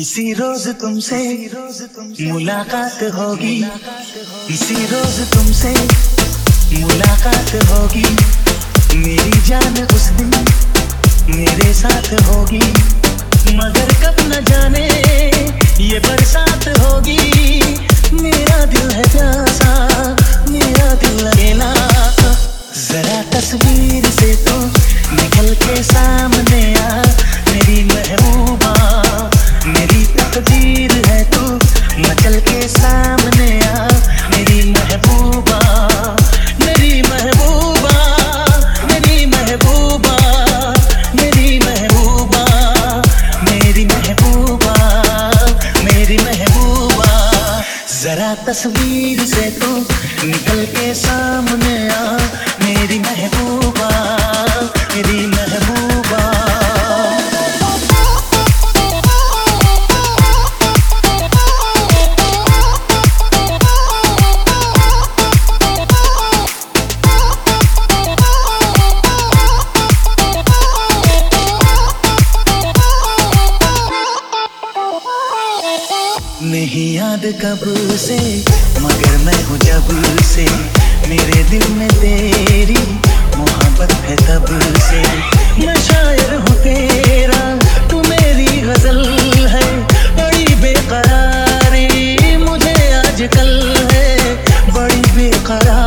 इसी रोज तुमसे मुलाकात होगी, इसी रोज तुमसे मुलाकात होगी। मेरी जान उस दिन मेरे साथ होगी, मगर कब न जाने ये बरसात होगी। मेरा दिल है प्यासा, मेरा दिल अकेला, जरा तस्वीर से तो निकल के सामने आ। मेरी महबूबा, मेरी तकदीर है तू, मचल के सामने आ। मेरी महबूबा, मेरी महबूबा, मेरी महबूबा, मेरी महबूबा, मेरी महबूबा, मेरी महबूबा। जरा तस्वीर से तू निकल के सामने आ। मेरी महबूबा, मेरी महबूबा। नहीं याद कब से, मगर मैं हूँ जब से। मेरे दिल में तेरी मोहब्बत है तब से। मैं शायर हूँ तेरा, तू मेरी गजल है। बड़ी बेकरारी मुझे आजकल है, बड़ी बेकरारी।